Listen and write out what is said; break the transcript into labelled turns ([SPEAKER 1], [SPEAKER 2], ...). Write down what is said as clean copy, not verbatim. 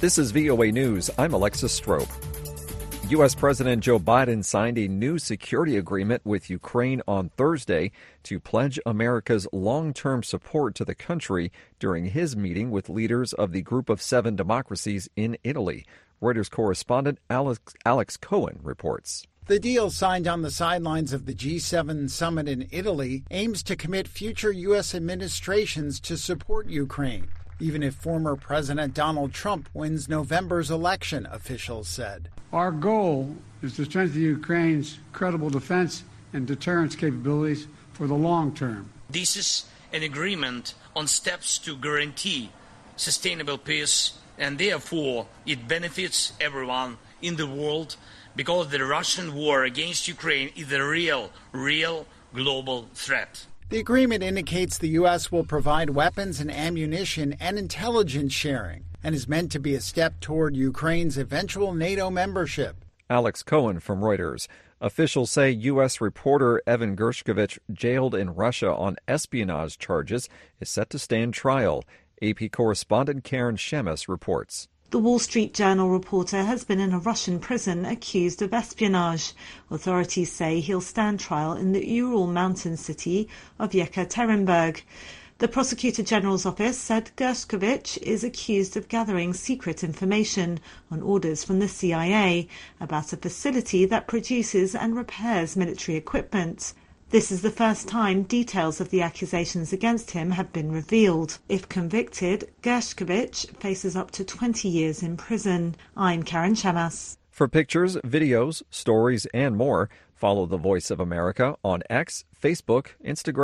[SPEAKER 1] This is VOA News. I'm Alexis Strope. U.S. President Joe Biden signed a new security agreement with Ukraine on Thursday to pledge America's long-term support to the country during his meeting with leaders of the Group of Seven democracies in Italy. Reuters correspondent Alex Cohen reports.
[SPEAKER 2] The deal signed on the sidelines of the G7 summit in Italy aims to commit future U.S. administrations to support Ukraine, even if former President Donald Trump wins November's election, officials said.
[SPEAKER 3] Our goal is to strengthen Ukraine's credible defense and deterrence capabilities for the long term.
[SPEAKER 4] This is an agreement on steps to guarantee sustainable peace, and therefore it benefits everyone in the world because the Russian war against Ukraine is a real global threat.
[SPEAKER 2] The agreement indicates the U.S. will provide weapons and ammunition and intelligence sharing and is meant to be a step toward Ukraine's eventual NATO membership.
[SPEAKER 1] Alex Cohen from Reuters. Officials say U.S. reporter Evan Gershkovich, jailed in Russia on espionage charges, is set to stand trial. AP correspondent Karen Shemes reports.
[SPEAKER 5] The Wall Street Journal reporter has been in a Russian prison accused of espionage. Authorities say he'll stand trial in the Ural mountain city of Yekaterinburg. The Prosecutor General's office said Gershkovich is accused of gathering secret information on orders from the CIA about a facility that produces and repairs military equipment. This is the first time details of the accusations against him have been revealed. If convicted, Gershkovich faces up to 20 years in prison. I'm Karen Shemas.
[SPEAKER 1] For pictures, videos, stories, and more, follow The Voice of America on X, Facebook, Instagram,